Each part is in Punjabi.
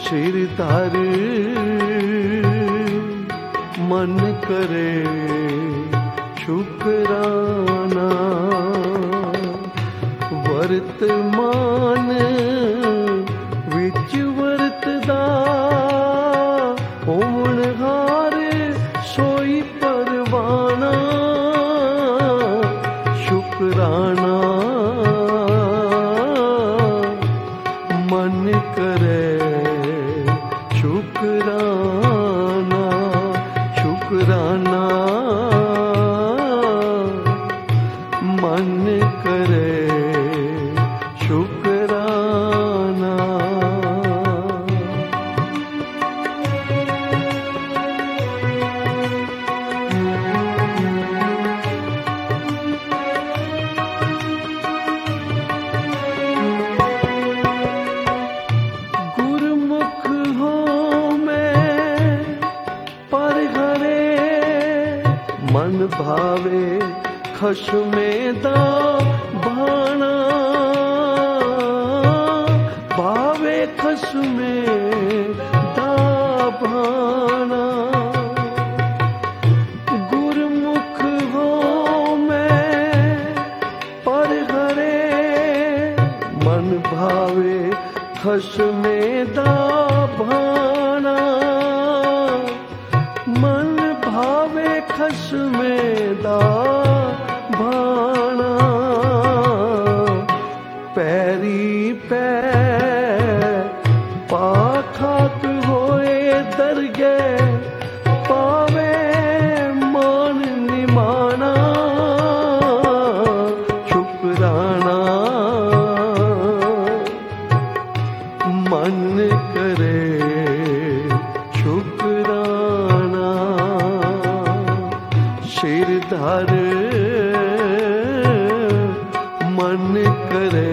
सिर धर मन करे शुकराना। वर्तमान विच वरतदा होवनहार सोई परवाना। शुकराना मन करे शुकराना। शुकराना मन करे शुकराना। गुरमुख हो मैं पर हरे मन भावे खशमे दा भाना। भावे खशमे दा भाना। गुरमुख हो मैं पर हरे मन भावे खशमे दा भाना। मन भावे खशमे दा भाना। पैरी पै पाखाक होए दरगे पावे मान निमाना। शुकराना मन करे शुकराना। सिर धर मन करे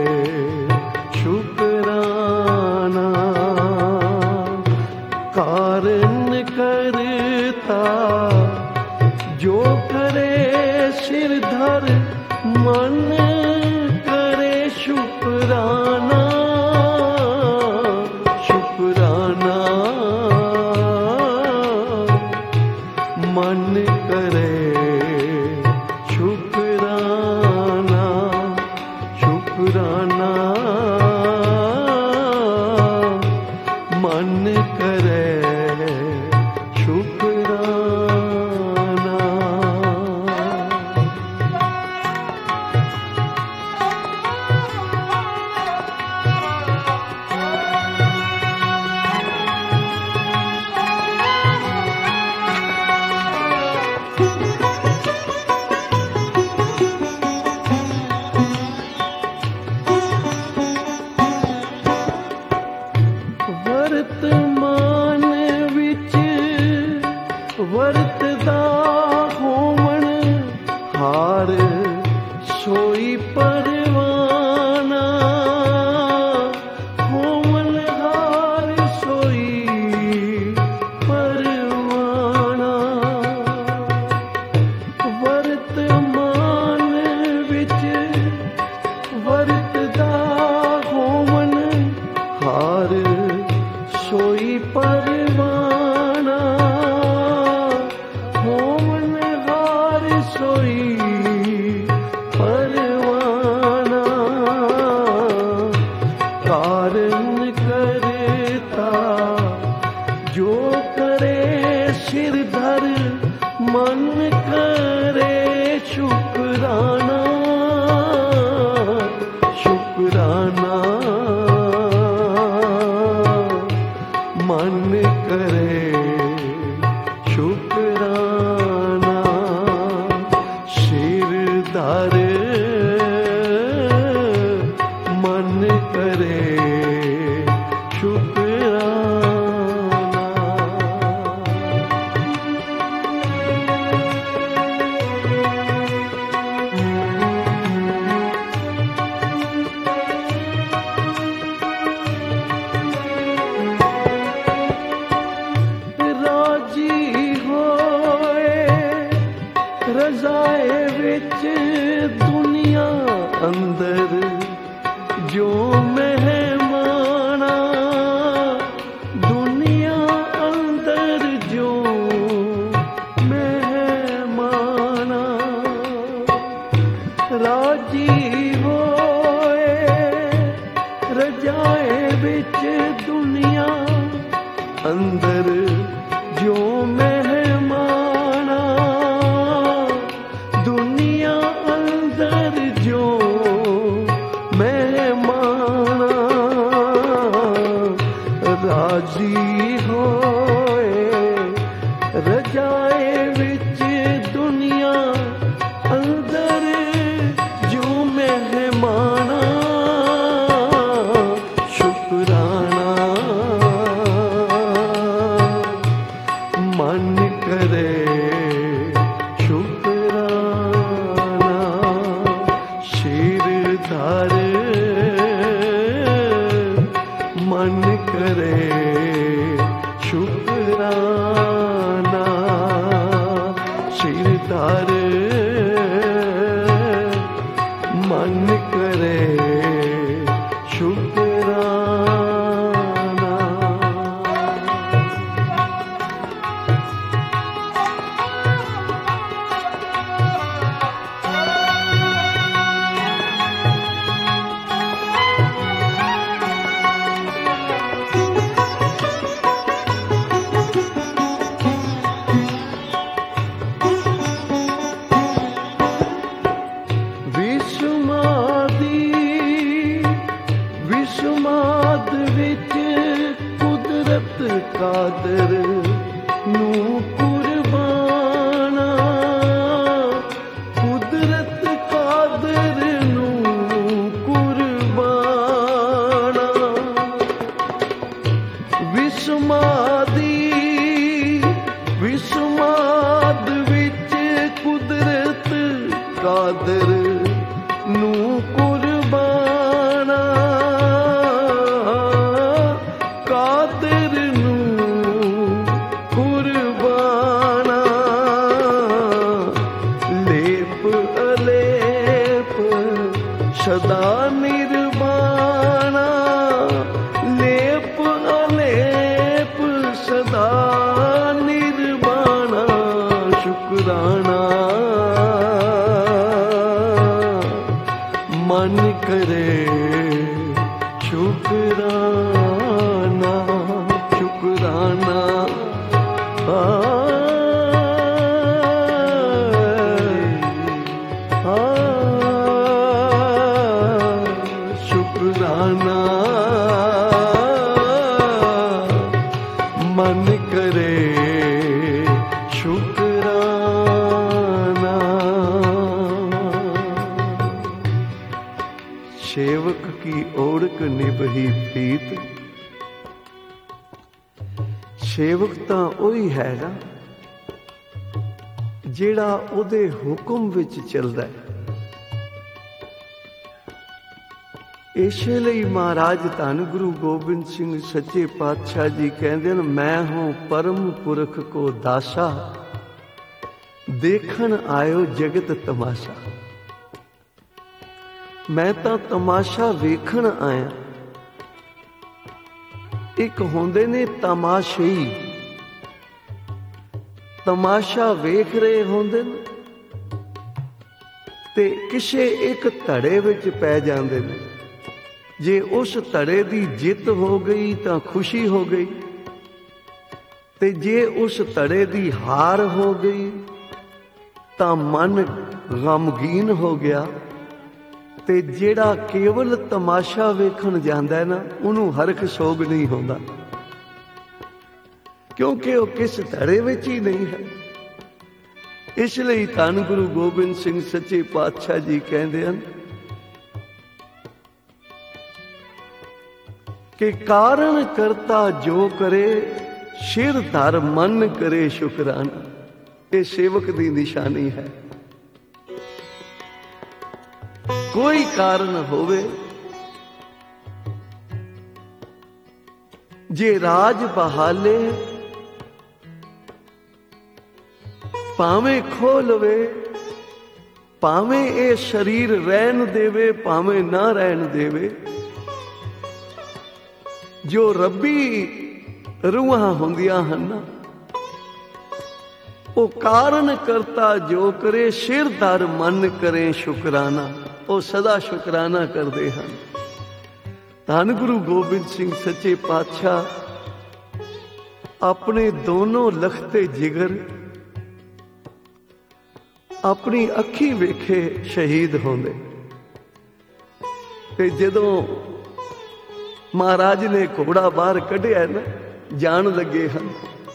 शुकराना। कारण करता जो करे सिर धर मन करे शुकराना। शुकराना मन करे शुकराना। शुकराना मन करे शुकराना। वर्तमान विच वरतदा होवण हार सोई परवाना। होवण हार सोई परवाना। वर्तमान विच वरतदा होवण हार सोई परवाना। होवन हार सोई परवाना। कारण करता जो करे सिर धर मन करे शुकराना। शुकराना मन करे शुकराना। सिर धर मन करे शुकराना। रजाए विच दुनिया अंदर जो मेहमाना रजाए विच दुनिया अंदर जो मेहमाना, दुनिया अंदर जो मेहमाना, राजी होए रजाए विच दुनिया अंदर जो मेहमाना, शुकराना मन करे शुकराना, शिरधार मन करे शुकराना, शिरधार मन करे शुकराना। विषमाद विच कुदरत कादर नू कुर्बाना, कुदरत कादर नू कुर्बाना, विषमाद विच कुदरत कादर नू कुर्बाना, कादर नू कुर्बाना, लेप अलेप सदा निर्वाणा, लेप अलेप सदा निर्वाणा, शुकराना मन करे शुकराना, शुकराना शुकराना मन करे शुकराना। सेवक की ओढ़क निभही प्रीत, सेवक तां ओही हैगा ਜਿਹੜਾ ਉਹਦੇ ਹੁਕਮ ਵਿੱਚ ਚੱਲਦਾ ਹੈ। ਇਸੇ ਲਈ ਮਹਾਰਾਜ ਧੰਨ ਗੁਰੂ ਗੋਬਿੰਦ ਸਿੰਘ ਸੱਚੇ ਪਾਤਸ਼ਾਹ ਜੀ ਕਹਿੰਦੇ ਨੇ, ਮੈਂ ਹੂੰ ਪਰਮ ਪੁਰਖ ਕੋ ਦਾਸਾ, ਦੇਖਣ ਆਇਓ ਜਗਤ ਤਮਾਸ਼ਾ। ਮੈਂ ਤਾਂ ਤਮਾਸ਼ਾ ਵੇਖਣ ਆਇਆ। ਇੱਕ ਹੁੰਦੇ ਨੇ ਤਮਾਸ਼ਈ, ਤਮਾਸ਼ਾ ਵੇਖ ਰਹੇ ਹੁੰਦੇ ਨੇ ਤੇ ਕਿਸੇ ਇੱਕ ਧੜੇ ਵਿੱਚ ਪੈ ਜਾਂਦੇ ਨੇ। ਜੇ ਉਸ ਧੜੇ ਦੀ ਜਿੱਤ ਹੋ ਗਈ ਤਾਂ ਖੁਸ਼ੀ ਹੋ ਗਈ, ਤੇ ਜੇ ਉਸ ਧੜੇ ਦੀ ਹਾਰ ਹੋ ਗਈ ਤਾਂ ਮਨ ਗਮਗੀਨ ਹੋ ਗਿਆ। ਤੇ ਜਿਹੜਾ ਕੇਵਲ ਤਮਾਸ਼ਾ ਵੇਖਣ ਜਾਂਦਾ ਨਾ, ਉਹਨੂੰ ਹਰਖ ਸੋਗ ਨਹੀਂ ਹੁੰਦਾ, ਕਿਉਂਕਿ ਉਹ ਕਿਸ ਧੜੇ ਵਿੱਚ ਹੀ ਨਹੀਂ ਹੈ। ਇਸ ਲਈ ਧੰਨ ਗੁਰੂ ਗੋਬਿੰਦ ਸਿੰਘ ਸੱਚੇ ਪਾਤਸ਼ਾਹ ਜੀ ਕਹਿੰਦੇ ਹਨ ਕਿ ਕਾਰਨ ਕਰਤਾ ਜੋ ਕਰੇ, ਸਿਰ ਧਰ ਮਨ ਕਰੇ ਸ਼ੁਕਰਾਨਾ। ਇਹ ਸੇਵਕ ਦੀ ਨਿਸ਼ਾਨੀ ਹੈ। ਕੋਈ ਕਾਰਨ ਹੋਵੇ, ਜੇ ਰਾਜ ਬਹਾਲੇ ਭਾਵੇਂ ਖੋਹ ਲਵੇ, ਭਾਵੇਂ ਇਹ ਸਰੀਰ ਰਹਿਣ ਦੇਵੇ, ਭਾਵੇਂ ਨਾ ਰਹਿਣ ਦੇਵੇ, ਜੋ ਰੱਬੀ ਰੂਹਾਂ ਹੁੰਦੀਆਂ ਹਨ, ਉਹ ਕਾਰਨ ਕਰਤਾ ਜੋ ਕਰੇ, ਸਿਰ ਧਰ ਮਨ ਕਰੇ ਸ਼ੁਕਰਾਨਾ। ਉਹ ਸਦਾ ਸ਼ੁਕਰਾਨਾ ਕਰਦੇ ਹਨ। ਧੰਨ ਗੁਰੂ ਗੋਬਿੰਦ ਸਿੰਘ ਸੱਚੇ ਪਾਤਸ਼ਾਹ ਆਪਣੇ ਦੋਨੋਂ ਲਖਤੇ ਜਿਗਰ ਆਪਣੀ ਅੱਖੀਂ ਵੇਖੇ ਸ਼ਹੀਦ ਹੁੰਦੇ। ਤੇ ਜਦੋਂ ਮਹਾਰਾਜ ਨੇ ਘੋੜਾ ਬਾਹਰ ਕੱਢਿਆ ਨਾ, ਜਾਣ ਲੱਗੇ ਹਨ,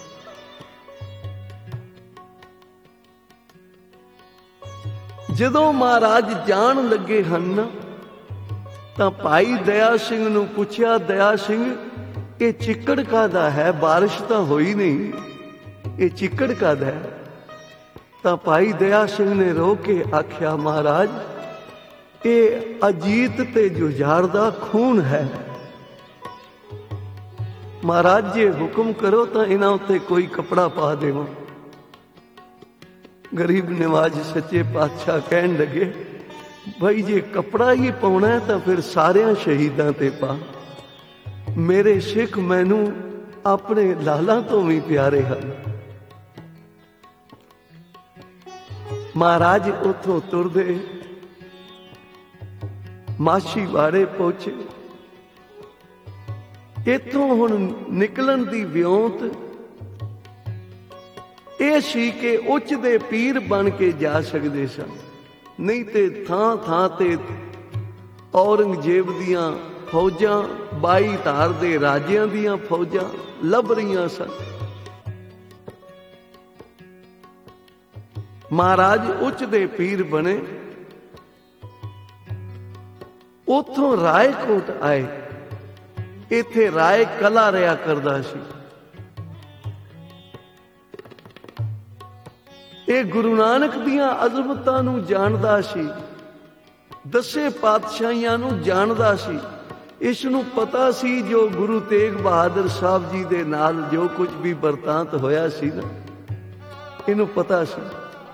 ਜਦੋਂ ਮਹਾਰਾਜ ਜਾਣ ਲੱਗੇ ਹਨ ਤਾਂ ਭਾਈ ਦਇਆ ਸਿੰਘ ਨੂੰ ਪੁੱਛਿਆ, ਦਇਆ ਸਿੰਘ ਇਹ ਚਿੱਕੜ ਕਾਹਦਾ ਹੈ? ਬਾਰਿਸ਼ ਤਾਂ ਹੋਈ ਨਹੀਂ, ਇਹ ਚਿੱਕੜ ਕਾਹਦਾ ਹੈ? ਤਾਂ ਭਾਈ ਦਇਆ ਸਿੰਘ ਨੇ ਰੋ ਕੇ ਆਖਿਆ, ਮਹਾਰਾਜ ਇਹ ਅਜੀਤ ਤੇ ਜੁਝਾਰ ਦਾ ਖੂਨ ਹੈ। ਮਹਾਰਾਜ ਜੇ ਹੁਕਮ ਕਰੋ ਤਾਂ ਇਹਨਾਂ ਉੱਤੇ ਕੋਈ ਕੱਪੜਾ ਪਾ ਦੇਵਾਂ। ਗਰੀਬ ਨਿਵਾਜ ਸੱਚੇ ਪਾਤਸ਼ਾਹ ਕਹਿਣ ਲੱਗੇ, ਭਾਈ ਜੇ ਕੱਪੜਾ ਹੀ ਪਾਉਣਾ ਤਾਂ ਫਿਰ ਸਾਰਿਆਂ ਸ਼ਹੀਦਾਂ ਤੇ ਪਾ। ਮੇਰੇ ਸਿੱਖ ਮੈਨੂੰ ਆਪਣੇ ਲਾਲਾਂ ਤੋਂ ਵੀ ਪਿਆਰੇ ਹਨ। ਮਹਾਰਾਜ ਉੱਥੋਂ ਤੁਰਦੇ ਮਾਛੀਵਾੜੇ ਪਹੁੰਚੇ। ਇੱਥੋਂ ਹੁਣ ਨਿਕਲਣ ਦੀ ਵਿਉਂਤ ਇਹ ਸੀ ਕਿ ਉੱਚ ਦੇ ਪੀਰ ਬਣ ਕੇ ਜਾ ਸਕਦੇ ਸਨ, ਨਹੀਂ ਤੇ ਥਾਂ ਥਾਂ ਤੇ ਔਰੰਗਜ਼ੇਬ ਦੀਆਂ ਫੌਜਾਂ, 22 ਧਾਰ ਦੇ ਰਾਜਿਆਂ ਦੀਆਂ ਫੌਜਾਂ ਲੱਭ ਰਹੀਆਂ ਸਨ। ਮਹਾਰਾਜ ਉੱਚ ਦੇ ਪੀਰ ਬਣੇ। ਉੱਥੋਂ ਰਾਏਕੋਟ ਆਏ। ਇੱਥੇ ਰਾਏ ਕਲਾ ਰਿਹਾ ਕਰਦਾ ਸੀ। ਇਹ ਗੁਰੂ ਨਾਨਕ ਦੀਆਂ ਅਜ਼ਮਤਾਂ ਨੂੰ ਜਾਣਦਾ ਸੀ, 10 ਪਾਤਸ਼ਾਹੀਆਂ ਨੂੰ ਜਾਣਦਾ ਸੀ। ਇਸ ਨੂੰ ਪਤਾ ਸੀ ਜੋ ਗੁਰੂ ਤੇਗ ਬਹਾਦਰ ਸਾਹਿਬ ਜੀ ਦੇ ਨਾਲ ਜੋ ਕੁਝ ਵੀ ਵਰਤਾਂਤ ਹੋਇਆ ਸੀ ਨਾ, ਇਹਨੂੰ ਪਤਾ ਸੀ।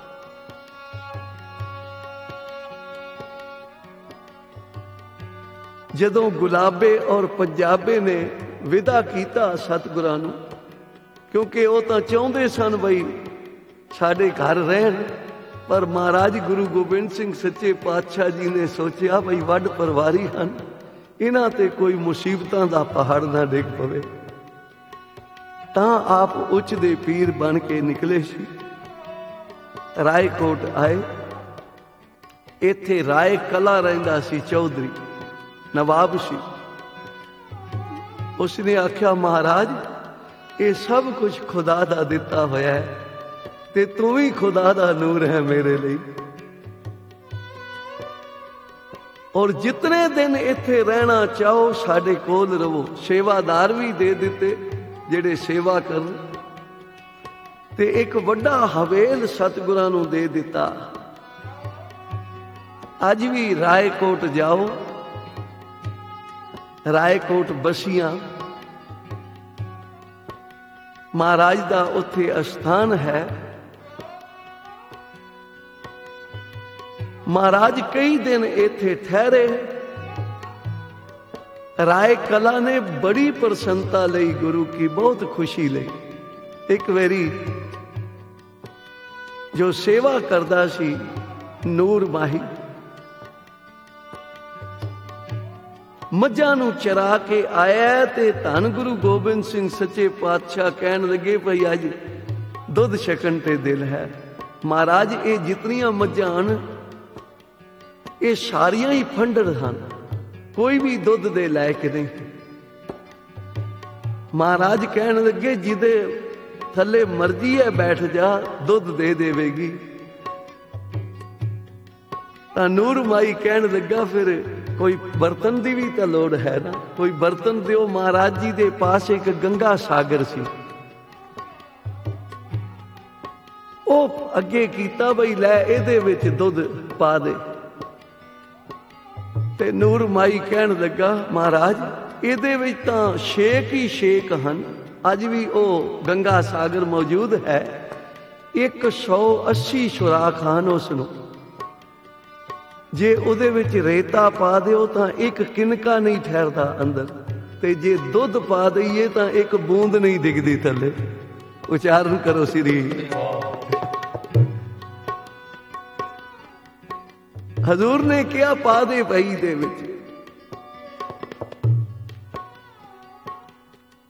ਜਦੋਂ ਗੁਲਾਬੇ ਔਰ ਪੰਜਾਬੇ ਨੇ ਵਿਦਾ ਕੀਤਾ ਸਤਿਗੁਰਾਂ ਨੂੰ, ਕਿਉਂਕਿ ਉਹ ਤਾਂ ਚਾਹੁੰਦੇ ਸਨ ਬਈ ਸਾਡੇ ਘਰ ਰਹਿਣ, ਪਰ ਮਹਾਰਾਜ ਗੁਰੂ ਗੋਬਿੰਦ ਸਿੰਘ ਸੱਚੇ ਪਾਤਸ਼ਾਹ ਜੀ ਨੇ ਸੋਚਿਆ ਬਈ ਵੱਡ ਪਰਿਵਾਰੀ ਹਨ, ਇਹਨਾਂ ਤੇ ਕੋਈ ਮੁਸੀਬਤਾਂ ਦਾ ਪਹਾੜ ਨਾ ਡਿੱਗ ਪਵੇ। ਤਾਂ ਆਪ ਉੱਚ ਦੇ ਪੀਰ ਬਣ ਕੇ ਨਿਕਲੇ ਸੀ। ਰਾਏਕੋਟ ਆਏ। ਇੱਥੇ ਰਾਏ ਕਲਾ ਰਹਿੰਦਾ ਸੀ, ਚੌਧਰੀ ਨਵਾਬ ਸੀ। ਉਸਨੇ ਆਖਿਆ, ਮਹਾਰਾਜ ਇਹ ਸਭ ਕੁਝ ਖੁਦਾ ਦਾ ਦਿੱਤਾ ਹੋਇਆ ਹੈ ਤੇ ਤੂੰ ਵੀ ਖੁਦਾ ਦਾ ਨੂਰ ਹੈ ਮੇਰੇ ਲਈ। ਔਰ ਜਿਤਨੇ ਦਿਨ ਇੱਥੇ ਰਹਿਣਾ ਚਾਹੋ ਸਾਡੇ ਕੋਲ ਰਹੋ। ਸੇਵਾਦਾਰ ਵੀ ਦੇ ਦਿੱਤੇ ਜਿਹੜੇ ਸੇਵਾ ਕਰਨ, ਤੇ ਇੱਕ ਵੱਡਾ ਹਵੇਲ ਸਤਿਗੁਰਾਂ ਨੂੰ ਦੇ ਦਿੱਤਾ। ਅੱਜ ਵੀ ਰਾਏਕੋਟ ਜਾਓ, ਰਾਏਕੋਟ ਬਸੀਆਂ ਮਹਾਰਾਜ ਦਾ ਉੱਥੇ ਅਸਥਾਨ ਹੈ। ਮਹਾਰਾਜ ਕਈ ਦਿਨ ਇੱਥੇ ਠਹਿਰੇ। ਰਾਏ ਕਲਾ ਨੇ ਬੜੀ ਪ੍ਰਸੰਨਤਾ ਲਈ, ਗੁਰੂ ਕੀ ਬਹੁਤ ਖੁਸ਼ੀ ਲਈ। ਇੱਕ ਵਾਰੀ ਜੋ ਸੇਵਾ ਕਰਦਾ ਸੀ ਨੂਰ ਮਾਹੀ, ਮੱਝਾਂ ਨੂੰ ਚਰਾ ਕੇ ਆਇਆ ਤੇ ਧੰਨ ਗੁਰੂ ਗੋਬਿੰਦ ਸਿੰਘ ਸੱਚੇ ਪਾਤਸ਼ਾਹ ਕਹਿਣ ਲੱਗੇ, ਭਈ ਅੱਜ ਦੁੱਧ ਛਕਣ ਤੇ ਦਿਲ ਹੈ। ਮਹਾਰਾਜ ਇਹ ਜਿਤਨੀਆਂ ਮੱਝਾਂ ਹਨ ਇਹ ਸਾਰੀਆਂ ਹੀ ਫੰਡਰ ਹਨ, ਕੋਈ ਵੀ ਦੁੱਧ ਦੇ ਲਾਇਕ ਨਹੀਂ। ਮਹਾਰਾਜ ਕਹਿਣ ਲੱਗੇ, ਜਿਹਦੇ ਥੱਲੇ ਮਰਜ਼ੀ ਹੈ ਬੈਠ ਜਾ, ਦੁੱਧ ਦੇ ਦੇਵੇਗੀ। ਤਾਂ ਨੂਰ ਮਾਈ ਕਹਿਣ ਲੱਗਾ, ਫਿਰ ਕੋਈ ਬਰਤਨ ਦੀ ਵੀ ਤਾਂ ਲੋੜ ਹੈ ਨਾ, ਕੋਈ ਬਰਤਨ ਦਿਓ। ਮਹਾਰਾਜ ਜੀ ਦੇ ਪਾਸ ਇੱਕ ਗੰਗਾ ਸਾਗਰ ਸੀ। ਉਹ ਅੱਗੇ ਕੀਤਾ, ਬਈ ਲੈ ਇਹਦੇ ਵਿੱਚ ਦੁੱਧ ਪਾ ਦੇ। ਤੇ ਨੂਰ ਮਾਈ ਕਹਿਣ ਲੱਗਾ, ਮਹਾਰਾਜ ਇਹਦੇ ਵਿੱਚ ਤਾਂ ਛੇਕ ਹੀ ਛੇਕ ਹਨ। ਅੱਜ ਵੀ ਉਹ ਗੰਗਾ ਸਾਗਰ ਮੌਜੂਦ ਹੈ। 180 ਸੁਰਾਖ ਹਨ ਉਸ ਨੂੰ। ਜੇ ਉਹਦੇ ਵਿੱਚ ਰੇਤਾ ਪਾ ਦਿਓ ਤਾਂ ਇੱਕ ਕਿਨਕਾ ਨਹੀਂ ਠਹਿਰਦਾ ਅੰਦਰ, ਤੇ ਜੇ ਦੁੱਧ ਪਾ ਦਈਏ ਤਾਂ ਇੱਕ ਬੂੰਦ ਨਹੀਂ ਡਿੱਗਦੀ ਥੱਲੇ। ਉਚਾਰਨ ਕਰੋ ਸ੍ਰੀ। ਹਜ਼ੂਰ ਨੇ ਕਿਹਾ, ਪਾ ਦੇ ਭਾਈ ਦੇ ਵਿੱਚ।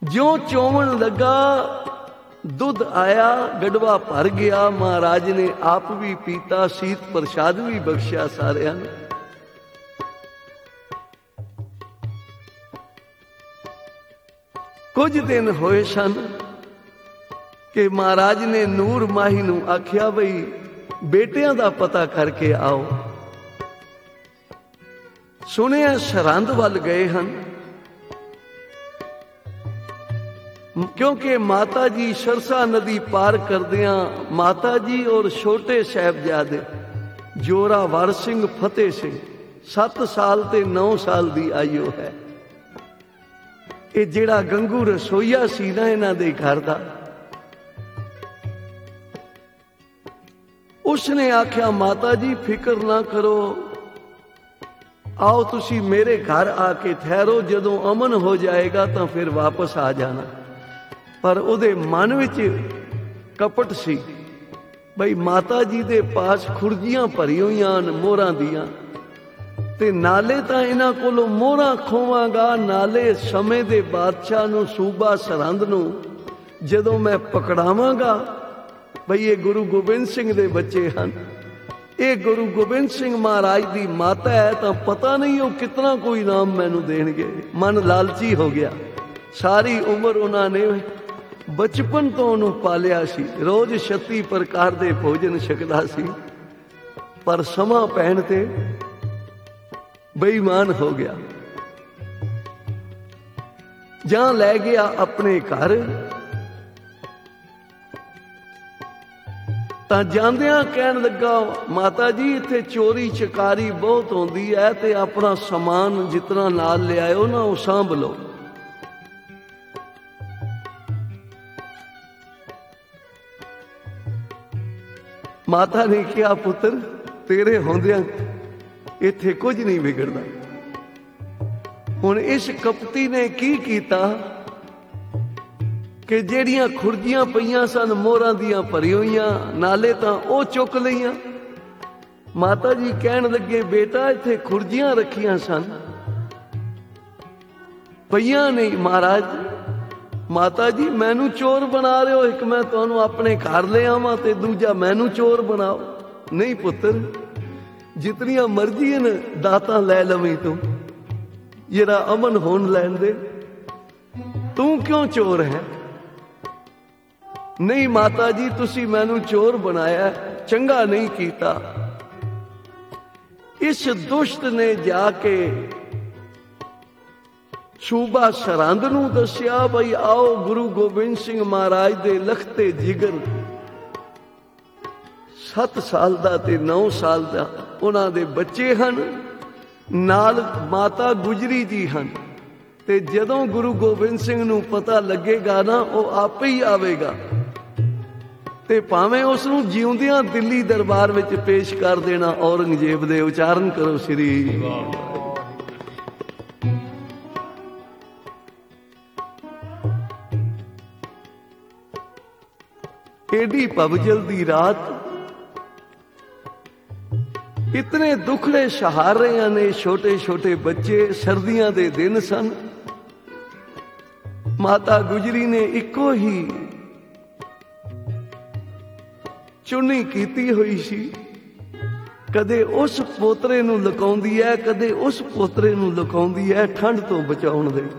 ਜਿਉਂ ਚੋਵਣ ਲੱਗਾ ਦੁੱਧ ਆਇਆ, ਗੜਵਾ ਭਰ ਗਿਆ। ਮਹਾਰਾਜ ਨੇ ਆਪ ਵੀ ਪੀਤਾ, ਸੀਤ ਪ੍ਰਸ਼ਾਦ ਵੀ ਬਖਸ਼ਿਆ ਸਾਰਿਆਂ ਨੂੰ। ਕੁਝ ਦਿਨ ਹੋਏ ਸਨ ਕਿ ਮਹਾਰਾਜ ਨੇ ਨੂਰ ਮਾਹੀ ਨੂੰ ਆਖਿਆ, ਬਈ ਬੇਟਿਆਂ ਦਾ ਪਤਾ ਕਰਕੇ ਆਓ। ਸੁਣਿਆ ਸਰਹੰਦ ਵੱਲ ਗਏ ਹਨ, ਕਿਉਂਕਿ ਮਾਤਾ ਜੀ ਸਰਸਾ ਨਦੀ ਪਾਰ ਕਰਦਿਆਂ ਮਾਤਾ ਜੀ ਔਰ ਛੋਟੇ ਸਾਹਿਬਜ਼ਾਦੇ ਜੋਰਾਵਰ ਸਿੰਘ, ਫਤਿਹ ਸਿੰਘ 7 ਸਾਲ ਤੇ 9 ਸਾਲ ਦੀ ਆਯੂ ਹੈ। ਇਹ ਜਿਹੜਾ ਗੰਗੂ ਰਸੋਈਆ ਸੀ ਨਾ ਇਹਨਾਂ ਦੇ ਘਰ ਦਾ, ਉਸਨੇ ਆਖਿਆ ਮਾਤਾ ਜੀ ਫਿਕਰ ਨਾ ਕਰੋ, ਆਓ ਤੁਸੀਂ ਮੇਰੇ ਘਰ ਆ ਕੇ ਠਹਿਰੋ, ਜਦੋਂ ਅਮਨ ਹੋ ਜਾਏਗਾ ਤਾਂ ਫਿਰ ਵਾਪਸ ਆ ਜਾਣਾ। ਪਰ ਉਹਦੇ ਮਨ ਵਿੱਚ ਕਪਟ ਸੀ, ਬਈ ਮਾਤਾ ਜੀ ਦੇ ਪਾਸ ਖੁਰਜੀਆਂ ਭਰੀ ਹੋਈਆਂ ਹਨ ਮੋਹਰਾਂ ਦੀਆਂ, ਤੇ ਨਾਲੇ ਤਾਂ ਇਹਨਾਂ ਕੋਲੋਂ ਮੋਹਰਾਂ ਖੋਵਾਂਗਾ, ਨਾਲੇ ਸਮੇਂ ਦੇ ਬਾਦਸ਼ਾਹ ਨੂੰ, ਸੂਬਾ ਸਰਹੰਦ ਨੂੰ ਜਦੋਂ ਮੈਂ ਪਕੜਾਵਾਂਗਾ, ਬਈ ਇਹ ਗੁਰੂ ਗੋਬਿੰਦ ਸਿੰਘ ਦੇ ਬੱਚੇ ਹਨ, ਇਹ ਗੁਰੂ ਗੋਬਿੰਦ ਸਿੰਘ ਮਹਾਰਾਜ ਦੀ ਮਾਤਾ ਹੈ, ਤਾਂ ਪਤਾ ਨਹੀਂ ਉਹ ਕਿਤਨਾ ਕੋਈ ਇਨਾਮ ਮੈਨੂੰ ਦੇਣਗੇ। ਮਨ ਲਾਲਚੀ ਹੋ ਗਿਆ। ਸਾਰੀ ਉਮਰ ਉਹਨਾਂ ਨੇ ਬਚਪਨ ਤੋਂ ਉਹਨੂੰ ਪਾਲਿਆ ਸੀ, ਰੋਜ਼ 36 ਪ੍ਰਕਾਰ ਦੇ ਭੋਜਨ ਛਕਦਾ ਸੀ, ਪਰ ਸਮਾਂ ਪੈਣ ਤੇ ਬੇਈਮਾਨ ਹੋ ਗਿਆ। ਜਾਂ ਲੈ ਗਿਆ ਆਪਣੇ ਘਰ, ਤਾਂ ਜਾਂਦਿਆਂ ਕਹਿਣ ਲੱਗਾ ਮਾਤਾ ਜੀ ਇੱਥੇ ਚੋਰੀ ਚਕਾਰੀ ਬਹੁਤ ਹੁੰਦੀ ਹੈ, ਤੇ ਆਪਣਾ ਸਮਾਨ ਜਿਤਨਾ ਨਾਲ ਲਿਆਇਓ ਨਾ ਉਹ ਸਾਂਭ ਲਓ। ਮਾਤਾ ਨੇ ਕਿਹਾ ਪੁੱਤਰ ਤੇਰੇ ਹੁੰਦਿਆਂ ਇੱਥੇ ਕੁਝ ਨਹੀਂ ਵਿਗੜਦਾ। ਹੁਣ ਇਸ ਕਪਟੀ ਨੇ ਕੀ ਕੀਤਾ ਕਿ ਜਿਹੜੀਆਂ ਖੁਰਜੀਆਂ ਪਈਆਂ ਸਨ ਮੋਹਰਾਂ ਦੀਆਂ ਭਰੀ ਹੋਈਆਂ, ਨਾਲੇ ਤਾਂ ਉਹ ਚੁੱਕ ਲਈਆਂ। ਮਾਤਾ ਜੀ ਕਹਿਣ ਲੱਗੇ ਬੇਟਾ ਇੱਥੇ ਖੁਰਜੀਆਂ ਰੱਖੀਆਂ ਸਨ, ਪਈਆਂ ਨਹੀਂ ਮਹਾਰਾਜ। ਮਾਤਾ ਜੀ ਮੈਨੂੰ ਚੋਰ ਬਣਾ ਰਹੇ ਹੋ, ਇੱਕ ਮੈਂ ਤੁਹਾਨੂੰ ਆਪਣੇ ਘਰ ਲੈ ਆਵਾਂ ਤੇ ਦੂਜਾ ਮੈਨੂੰ ਚੋਰ ਬਣਾਓ। ਨਹੀਂ ਪੁੱਤਰ, ਜਿਤਨੀਆਂ ਮਰਜ਼ੀ ਹਨ ਦਾਤਾਂ ਲੈ ਲਵੀਂ ਤੂੰ, ਜਿਹੜਾ ਅਮਨ ਹੋਣ ਲੈਣ ਦੇ, ਤੂੰ ਕਿਉਂ ਚੋਰ ਹੈ? ਨਹੀਂ ਮਾਤਾ ਜੀ ਤੁਸੀਂ ਮੈਨੂੰ ਚੋਰ ਬਣਾਇਆ, ਚੰਗਾ ਨਹੀਂ ਕੀਤਾ। ਇਸ ਦੁਸ਼ਟ ਨੇ ਜਾ ਕੇ ਸੂਬਾ ਸਰਹੰਦ ਨੂੰ ਦੱਸਿਆ, ਬਈ ਆਓ ਗੁਰੂ ਗੋਬਿੰਦ ਸਿੰਘ ਮਹਾਰਾਜ ਦੇ ਲਖਤੇ ਜਿਗਰ 7 ਸਾਲ ਦਾ ਤੇ 9 ਸਾਲ ਦਾ ਉਹਨਾਂ ਦੇ ਬੱਚੇ ਹਨ, ਨਾਲ ਮਾਤਾ ਗੁਜਰੀ ਜੀ ਹਨ। ਤੇ ਜਦੋਂ ਗੁਰੂ ਗੋਬਿੰਦ ਸਿੰਘ ਨੂੰ ਪਤਾ ਲੱਗੇਗਾ ਨਾ, ਉਹ ਆਪੇ ਹੀ ਆਵੇਗਾ ਤੇ ਭਾਵੇਂ ਉਸ ਨੂੰ ਜਿਉਂਦਿਆਂ ਦਿੱਲੀ ਦਰਬਾਰ ਵਿੱਚ ਪੇਸ਼ ਕਰ ਦੇਣਾ ਔਰੰਗਜ਼ੇਬ ਦੇ। ਉਚਾਰਨ ਕਰੋ ਸ੍ਰੀ ਏਡੀ ਭਵਜਲ ਦੀ ਰਾਤ, ਇਤਨੇ ਦੁਖੜੇ ਸਹਾਰ ਰਹੇ ਨੇ ਛੋਟੇ ਛੋਟੇ ਬੱਚੇ। ਸਰਦੀਆਂ ਦੇ ਦਿਨ ਸਨ। ਮਾਤਾ ਗੁਜਰੀ ਨੇ ਇੱਕੋ ਹੀ ਚੁੰਨੀ ਕੀਤੀ ਹੋਈ ਸੀ, ਕਦੇ ਉਸ ਪੋਤਰੇ ਨੂੰ ਲੁਕਾਉਂਦੀ ਹੈ, ਕਦੇ ਉਸ ਪੋਤਰੇ ਨੂੰ ਲੁਕਾਉਂਦੀ ਹੈ, ਠੰਡ ਤੋਂ ਬਚਾਉਣ ਦੇ।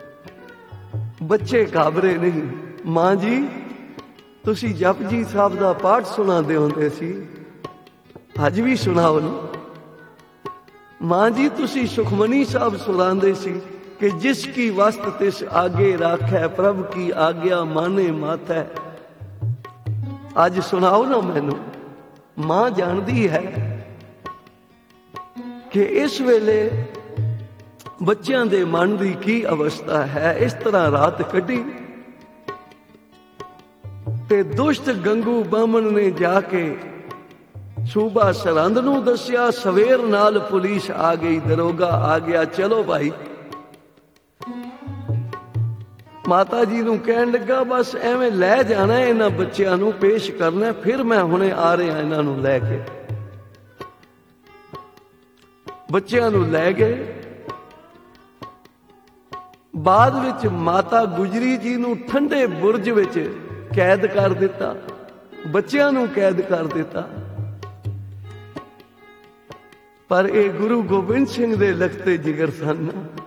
ਬੱਚੇ ਘਾਬਰੇ ਨਹੀਂ। ਮਾਂ ਜੀ ਤੁਸੀਂ ਜਪਜੀ ਸਾਹਿਬ ਦਾ ਪਾਠ ਸੁਣਾਉਂਦੇ ਹੁੰਦੇ ਸੀ, ਅੱਜ ਵੀ ਸੁਣਾਓ ਨਾ। ਮਾਂ ਜੀ ਤੁਸੀਂ ਸੁਖਮਨੀ ਸਾਹਿਬ ਸੁਣਾਉਂਦੇ ਸੀ ਕਿ ਜਿਸ ਕੀ ਵਸਤ ਤਿਸ ਆਗੇ ਰਾਖੈ, ਪ੍ਰਭ ਕੀ ਆਗਿਆ ਮਾਨੇ ਮਾਥੈ। ਅੱਜ ਸੁਣਾਓ ਨਾ ਮੈਨੂੰ। ਮਾਂ ਜਾਣਦੀ ਹੈ ਕਿ ਇਸ ਵੇਲੇ ਬੱਚਿਆਂ ਦੇ ਮਨ ਦੀ ਕੀ ਅਵਸਥਾ ਹੈ। ਇਸ ਤਰ੍ਹਾਂ ਰਾਤ ਕੱਢੀ ਤੇ ਦੁਸ਼ਟ ਗੰਗੂ ਬਾਮਣ ਨੇ ਜਾ ਕੇ ਸੂਬਾ ਸਰਹੰਦ ਨੂੰ ਦੱਸਿਆ। ਸਵੇਰ ਨਾਲ ਪੁਲਿਸ ਆ ਗਈ, ਦਰੋਗਾ ਆ ਗਿਆ, ਚਲੋ ਭਾਈ। ਮਾਤਾ ਜੀ ਨੂੰ ਕਹਿਣ ਲੱਗਾ ਬਸ ਐਵੇਂ ਲੈ ਜਾਣਾ ਇਹਨਾਂ ਬੱਚਿਆਂ ਨੂੰ, ਪੇਸ਼ ਕਰਨਾ, ਫਿਰ ਮੈਂ ਹੁਣੇ ਆ ਰਿਹਾ ਇਹਨਾਂ ਨੂੰ ਲੈ ਕੇ। ਬੱਚਿਆਂ ਨੂੰ ਲੈ ਗਏ। ਬਾਅਦ ਵਿੱਚ ਮਾਤਾ ਗੁਜਰੀ ਜੀ ਨੂੰ ਠੰਡੇ ਬੁਰਜ ਵਿੱਚ ਕੈਦ ਕਰ ਦਿੱਤਾ, ਬੱਚਿਆਂ ਨੂੰ ਕੈਦ ਕਰ ਦਿੱਤਾ। ਪਰ ਇਹ ਗੁਰੂ ਗੋਬਿੰਦ ਸਿੰਘ ਦੇ ਲਖਤੇ ਜਿਗਰ ਸਨ।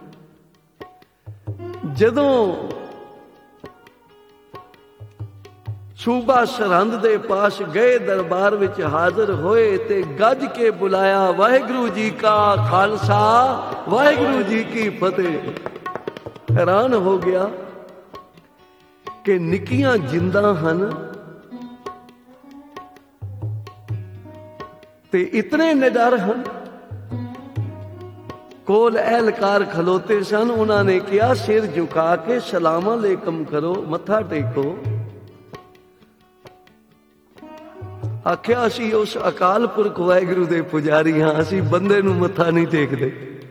ਜਦੋਂ ਸੂਬਾ ਸਰਹੰਦ ਦੇ ਪਾਸ ਗਏ, ਦਰਬਾਰ ਵਿੱਚ ਹਾਜ਼ਰ ਹੋਏ ਤੇ ਗੱਜ ਕੇ ਬੁਲਾਇਆ, ਵਾਹਿਗੁਰੂ ਜੀ ਕਾ ਖਾਲਸਾ ਵਾਹਿਗੁਰੂ ਜੀ ਕੀ ਫਤਿਹ। ਹੈਰਾਨ ਹੋ ਗਿਆ ਕਿ ਨਿੱਕੀਆਂ ਜਿੰਦਾਂ ਹਨ ਤੇ ਇਤਨੇ ਨਿਡਰ ਹਨ। ਕੋਲ ਅਹਿਲਕਾਰ ਖਲੋਤੇ ਸਨ, ਉਹਨਾਂ ਨੇ ਕਿਹਾ ਸਿਰ ਝੁਕਾ ਕੇ ਸਲਾਮ ਅਲੈਕਮ ਕਰੋ, ਮੱਥਾ ਟੇਕੋ। ਆਖਿਆ ਅਸੀਂ ਉਸ ਅਕਾਲ ਪੁਰਖ ਵਾਹਿਗੁਰੂ ਦੇ ਪੁਜਾਰੀ ਹਾਂ, ਅਸੀਂ ਬੰਦੇ ਨੂੰ ਮੱਥਾ ਨਹੀਂ ਟੇਕਦੇ।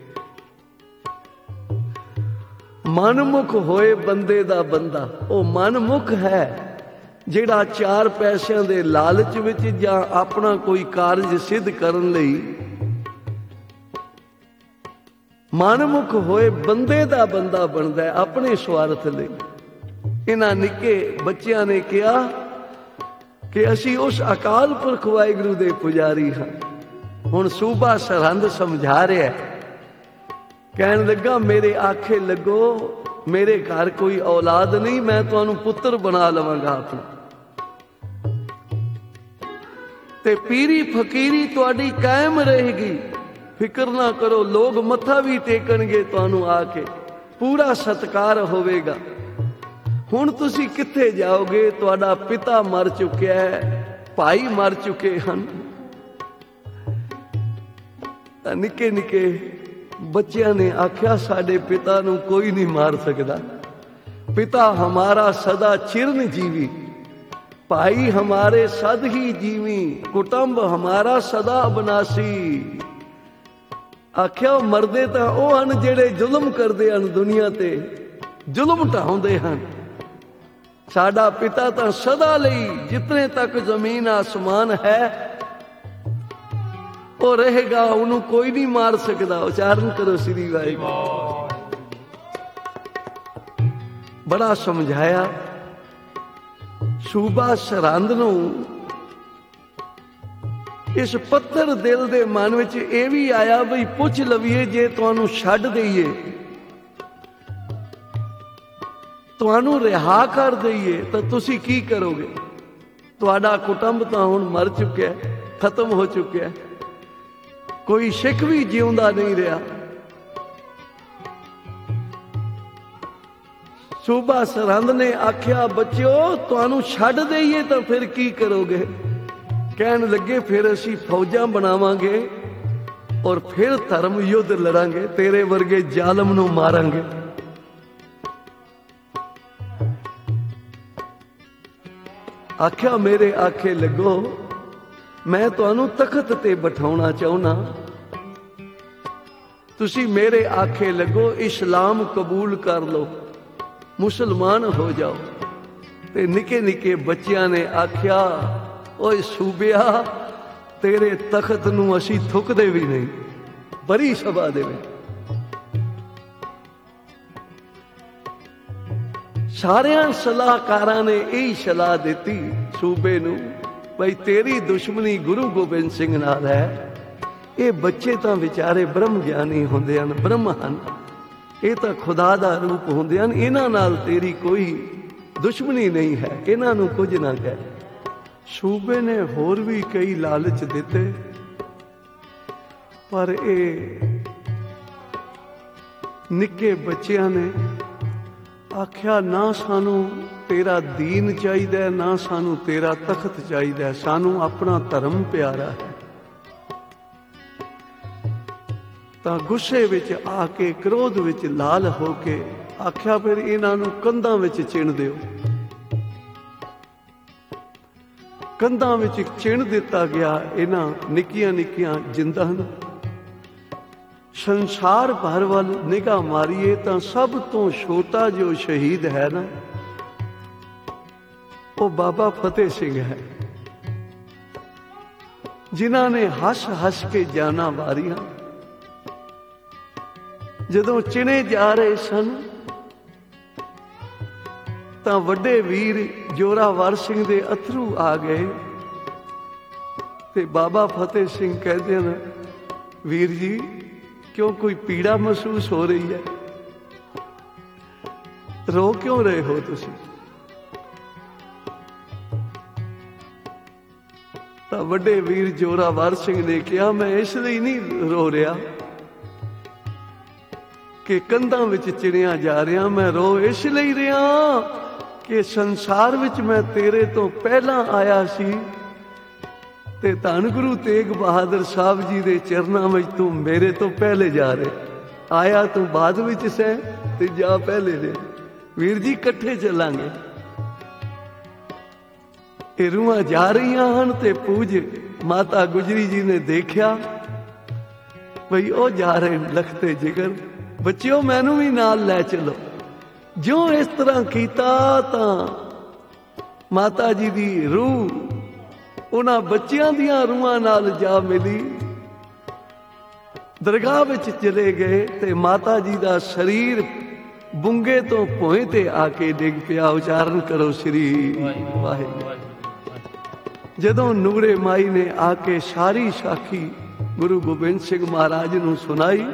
ਮਨਮੁਖ ਹੋਏ ਬੰਦੇ ਦਾ ਬੰਦਾ, ਉਹ ਮਨਮੁਖ ਹੈ ਜਿਹੜਾ 4 ਪੈਸਿਆਂ ਦੇ ਲਾਲਚ ਵਿੱਚ ਜਾਂ ਆਪਣਾ ਕੋਈ ਕਾਰਜ ਸਿੱਧ ਕਰਨ ਲਈ, ਮਨਮੁਖ ਹੋਏ ਬੰਦੇ ਦਾ ਬੰਦਾ ਬਣਦਾ ਹੈ ਆਪਣੇ ਸਵਾਰਥ ਲਈ। ਇਹਨਾਂ ਨਿੱਕੇ ਬੱਚਿਆਂ ਨੇ ਕਿਹਾ ਕਿ ਅਸੀਂ ਉਸ ਅਕਾਲ ਪੁਰਖ ਵਾਹਿਗੁਰੂ ਦੇ ਪੁਜਾਰੀ ਹਾਂ। ਹੁਣ ਸੂਬਾ ਸਰਹੰਦ ਸਮਝਾ ਰਿਹਾ, ਕਹਿਣ ਲੱਗਾ ਮੇਰੇ ਆਖੇ ਲੱਗੋ, ਮੇਰੇ ਘਰ ਕੋਈ ਔਲਾਦ ਨਹੀਂ, ਮੈਂ ਤੁਹਾਨੂੰ ਪੁੱਤਰ ਬਣਾ ਲਵਾਂਗਾ ਆਪਣਾ, ਤੇ ਪੀਰੀ ਫਕੀਰੀ ਤੁਹਾਡੀ ਕਾਇਮ ਰਹੇਗੀ, ਫਿਕਰ ਨਾ ਕਰੋ। ਲੋਕ ਮੱਥਾ ਵੀ ਟੇਕਣਗੇ ਤੁਹਾਨੂੰ ਆ ਕੇ, ਪੂਰਾ ਸਤਿਕਾਰ ਹੋਵੇਗਾ। ਹੁਣ ਤੁਸੀਂ ਕਿੱਥੇ ਜਾਓਗੇ? ਤੁਹਾਡਾ ਪਿਤਾ ਮਰ ਚੁੱਕਿਆ ਹੈ, ਭਾਈ ਮਰ ਚੁੱਕੇ ਹਨ। ਤਾਂ ਨਿੱਕੇ ਨਿੱਕੇ ਬੱਚਿਆਂ ਨੇ ਆਖਿਆ ਸਾਡੇ ਪਿਤਾ ਨੂੰ ਕੋਈ ਨਹੀਂ ਮਾਰ ਸਕਦਾ, ਪਿਤਾ ਹਮਾਰਾ ਸਦਾ ਚਿਰਨ ਜੀਵੀ, ਭਾਈ ਹਮਾਰੇ ਸਦ ਹੀ ਜੀਵੀ, ਕੁਟੰਬ ਹਮਾਰਾ ਸਦਾ ਅਬਨਾਸੀ। ਆਖਿਆ ਮਰਦੇ ਤਾਂ ਉਹ ਹਨ ਜਿਹੜੇ ਜ਼ੁਲਮ ਕਰਦੇ ਹਨ, ਦੁਨੀਆ ਤੇ ਜ਼ੁਲਮ ਢਾਉਂਦੇ ਹਨ। ਸਾਡਾ ਪਿਤਾ ਤਾਂ ਸਦਾ ਲਈ ਜਿਤਨੇ ਤੱਕ ਜ਼ਮੀਨ ਆਸਮਾਨ ਹੈ ਉਹ ਰਹੇਗਾ, ਉਹਨੂੰ ਕੋਈ ਨਹੀਂ ਮਾਰ ਸਕਦਾ। ਉਚਾਰਨ ਕਰੋ ਸ੍ਰੀ ਵਾਹਿਗੁਰੂ। ਬੜਾ ਸਮਝਾਇਆ। ਸੂਬਾ ਸਰਹੰਦ ਨੂੰ ਇਸ ਪੱਥਰ ਦਿਲ ਦੇ ਮਨ ਵਿੱਚ ਇਹ ਵੀ ਆਇਆ ਬਈ ਪੁੱਛ ਲਵੀਏ, ਜੇ ਤੁਹਾਨੂੰ ਛੱਡ ਦਈਏ, ਤੁਹਾਨੂੰ ਰਿਹਾ ਕਰ ਦਈਏ ਤਾਂ ਤੁਸੀਂ ਕੀ ਕਰੋਗੇ? ਤੁਹਾਡਾ ਕੁਟੰਬ ਤਾਂ ਹੁਣ ਮਰ ਚੁੱਕਿਆ, ਖਤਮ ਹੋ ਚੁੱਕਿਆ, ਕੋਈ ਸਿੱਖ ਵੀ ਜਿਉਂਦਾ ਨਹੀਂ ਰਿਹਾ। ਸੂਬਾ ਸਰਹੰਦ ਨੇ ਆਖਿਆ ਬੱਚਿਓ ਤੁਹਾਨੂੰ ਛੱਡ ਦਈਏ ਤਾਂ ਫਿਰ ਕੀ ਕਰੋਗੇ? ਕਹਿਣ ਲੱਗੇ ਫਿਰ ਅਸੀਂ ਫੌਜਾਂ ਬਣਾਵਾਂਗੇ ਔਰ ਫਿਰ ਧਰਮ ਯੁੱਧ ਲੜਾਂਗੇ, ਤੇਰੇ ਵਰਗੇ ਜ਼ਾਲਮ ਨੂੰ ਮਾਰਾਂਗੇ। ਆਖਿਆ ਮੇਰੇ ਆਖੇ ਲੱਗੋ, ਮੈਂ ਤੁਹਾਨੂੰ ਤਖਤ ਤੇ ਬਿਠਾਉਣਾ ਚਾਹੁੰਦਾ, ਤੁਸੀਂ ਮੇਰੇ ਆਖੇ ਲੱਗੋ, ਇਸਲਾਮ ਕਬੂਲ ਕਰ ਲਓ, ਮੁਸਲਮਾਨ ਹੋ ਜਾਓ। ਤੇ ਨਿੱਕੇ ਨਿੱਕੇ ਬੱਚਿਆਂ ਨੇ ਆਖਿਆ ਓਏ ਸੂਬਿਆ, ਤੇਰੇ ਤਖਤ ਨੂੰ ਅਸੀਂ ਥੁੱਕਦੇ ਵੀ ਨਹੀਂ। ਬੜੀ ਸਭਾ ਦੇ ਵਿੱਚ ਸਾਰਿਆਂ ਸਲਾਹਕਾਰਾਂ ਨੇ ਇਹੀ ਸਲਾਹ ਦਿੱਤੀ ਸੂਬੇ ਨੂੰ, ਬਈ ਤੇਰੀ ਦੁਸ਼ਮਣੀ ਗੁਰੂ ਗੋਬਿੰਦ ਸਿੰਘ ਨਾਲ ਹੈ। ਇਹ ਬੱਚੇ ਤਾਂ ਵਿਚਾਰੇ ਬ੍ਰਹਮ ਗਿਆਨੀ ਹੁੰਦੇ ਹਨ, ਬ੍ਰਹਮ ਹਨ, ਇਹ ਤਾਂ ਖੁਦਾ ਦਾ ਰੂਪ ਹੁੰਦੇ ਹਨ, ਇਹਨਾਂ ਨਾਲ ਤੇਰੀ ਕੋਈ ਦੁਸ਼ਮਣੀ ਨਹੀਂ ਹੈ, ਇਹਨਾਂ ਨੂੰ ਕੁਝ ਨਾ ਕਹਿ। ਸੂਬੇ ਨੇ ਹੋਰ ਵੀ ਕਈ ਲਾਲਚ ਦਿੱਤੇ, ਪਰ ਇਹ ਨਿੱਕੇ ਬੱਚਿਆਂ ਨੇ ਆਖਿਆ ਨਾ ਸਾਨੂੰ ਤੇਰਾ ਦੀਨ ਚਾਹੀਦਾ, ਨਾ ਸਾਨੂੰ ਤੇਰਾ ਤਖਤ ਚਾਹੀਦਾ, ਸਾਨੂੰ ਆਪਣਾ ਧਰਮ ਪਿਆਰਾ ਹੈ। ਤਾਂ ਗੁੱਸੇ ਵਿੱਚ ਆ ਕੇ, ਕ੍ਰੋਧ ਵਿੱਚ ਲਾਲ ਹੋ ਕੇ ਆਖਿਆ ਫਿਰ ਇਹਨਾਂ ਨੂੰ ਕੰਧਾਂ ਵਿੱਚ ਚਿਣ ਦਿਓ। ਕੰਧਾਂ ਵਿੱਚ ਚਿਣ ਦਿੱਤਾ ਗਿਆ ਇਹਨਾਂ ਨਿੱਕੀਆਂ ਨਿੱਕੀਆਂ ਜਿੰਦਾਂ ਨੂੰ। ਸੰਸਾਰ ਭਰ ਵੱਲ ਨਿਗਾਹ ਮਾਰੀਏ ਤਾਂ ਸਭ ਤੋਂ ਛੋਟਾ ਜੋ ਸ਼ਹੀਦ ਹੈ ਨਾ, ਉਹ ਬਾਬਾ ਫਤਿਹ ਸਿੰਘ ਹੈ, ਜਿਨ੍ਹਾਂ ਨੇ ਹੱਸ ਹੱਸ ਕੇ ਜਾਨਾਂ ਵਾਰੀਆਂ। ਜਦੋਂ ਚਿਣੇ ਜਾ ਰਹੇ ਸਨ ਤਾਂ ਵੱਡੇ ਵੀਰ ਜੋਰਾਵਰ ਸਿੰਘ ਦੇ ਅਥਰੂ ਆ ਗਏ ਤੇ ਬਾਬਾ ਫਤਿਹ ਸਿੰਘ ਕਹਿੰਦੇ ਨੇ, ਵੀਰ ਜੀ ਕਿਉਂ ਕੋਈ ਪੀੜਾ ਮਹਿਸੂਸ ਹੋ ਰਹੀ ਹੈ? ਰੋ ਕਿਉਂ ਰਹੇ ਹੋ ਤੁਸੀਂ? ਤਾਂ ਵੱਡੇ ਵੀਰ ਜੋਰਾਵਰ ਸਿੰਘ ਨੇ ਕਿਹਾ, ਮੈਂ ਇਸ ਲਈ ਨਹੀਂ ਰੋ ਰਿਹਾ ਕਿ ਕੰਧਾਂ ਵਿੱਚ ਚਿਣਿਆ ਜਾ ਰਿਹਾ, ਮੈਂ ਰੋ ਇਸ ਲਈ ਰਿਹਾ ਕਿ ਸੰਸਾਰ ਵਿੱਚ ਮੈਂ ਤੇਰੇ ਤੋਂ ਪਹਿਲਾਂ ਆਇਆ ਸੀ ਤੇ ਧੰਨ ਗੁਰੂ ਤੇਗ ਬਹਾਦਰ ਸਾਹਿਬ ਜੀ ਦੇ ਚਰਨਾਂ ਵਿੱਚ ਤੂੰ ਮੇਰੇ ਤੋਂ ਪਹਿਲੇ ਜਾ ਰਿਹਾ। ਆਇਆ ਤੂੰ ਬਾਅਦ ਵਿੱਚ ਸੈਂ ਤੇ ਜਾ ਪਹਿਲੇ ਦੇ। ਵੀਰ ਜੀ ਇਕੱਠੇ ਚੱਲਾਂਗੇ। ਇਹ ਰੂਹਾਂ ਜਾ ਰਹੀਆਂ ਹਨ ਤੇ ਪੂਜ ਮਾਤਾ ਗੁਜਰੀ ਜੀ ਨੇ ਦੇਖਿਆ ਬਈ ਉਹ ਜਾ ਰਹੇ ਲਖਤੇ ਜਿਗਰ, ਬੱਚਿਓ ਮੈਨੂੰ ਵੀ ਨਾਲ ਲੈ ਚਲੋ। ਜਿਉਂ ਇਸ ਤਰ੍ਹਾਂ ਕੀਤਾ ਤਾਂ ਮਾਤਾ ਜੀ ਦੀ ਰੂਹ ਉਹਨਾਂ ਬੱਚਿਆਂ ਦੀਆਂ ਰੂਹਾਂ ਨਾਲ ਜਾ ਮਿਲੀ। ਦਰਗਾਹ ਵਿੱਚ ਚਲੇ ਗਏ ਤੇ ਮਾਤਾ ਜੀ ਦਾ ਸਰੀਰ ਬੁੰਗੇ ਤੋਂ ਭੋਏ ਤੇ ਆ ਕੇ ਡਿੱਗ ਪਿਆ। ਉਚਾਰਨ ਕਰੋ ਸ੍ਰੀ ਵਾਹਿਗੁਰੂ। ਜਦੋਂ ਨੂਰੇ ਮਾਈ ਨੇ ਆ ਕੇ ਸਾਰੀ ਸਾਖੀ ਗੁਰੂ ਗੋਬਿੰਦ ਸਿੰਘ ਮਹਾਰਾਜ ਨੂੰ ਸੁਣਾਈ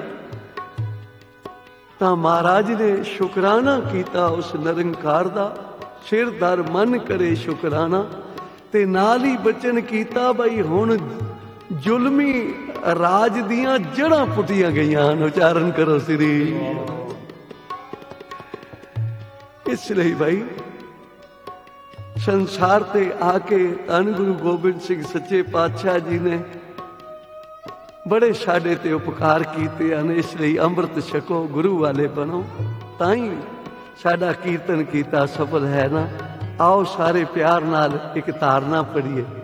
ਤਾਂ ਮਹਾਰਾਜ ਨੇ ਸ਼ੁਕਰਾਨਾ ਕੀਤਾ ਉਸ ਨਿਰੰਕਾਰ ਦਾ, ਸਿਰ ਦਰ ਮਨ ਕਰੇ ਸ਼ੁਕਰਾਨਾ। ਤੇ ਨਾਲ ਹੀ ਬਚਨ ਕੀਤਾ ਬਈ ਹੁਣ ਜ਼ੁਲਮੀ ਰਾਜ ਦੀਆਂ ਜੜ੍ਹਾਂ ਪੁੱਟੀਆਂ ਗਈਆਂ ਹਨ। ਉਚਾਰਨ ਕਰੋ ਸ੍ਰੀ। ਇਸ ਲਈ ਭਾਈ ਸੰਸਾਰ ਤੇ ਆ ਕੇ ਧੰਨ ਗੁਰੂ ਗੋਬਿੰਦ ਸਿੰਘ ਸੱਚੇ ਪਾਤਸ਼ਾਹ ਜੀ ਨੇ ਬੜੇ ਸਾਡੇ ਤੇ ਉਪਕਾਰ ਕੀਤੇ ਹਨ। ਇਸ ਲਈ ਅੰਮ੍ਰਿਤ ਛਕੋ, ਗੁਰੂ ਵਾਲੇ ਬਣੋ, ਤਾਂ ਹੀ ਸਾਡਾ ਕੀਰਤਨ ਕੀਤਾ ਸਫਲ ਹੈ ਨਾ। ਆਓ ਸਾਰੇ ਪਿਆਰ ਨਾਲ ਇੱਕ ਧਾਰਨਾ ਪੜੀਏ।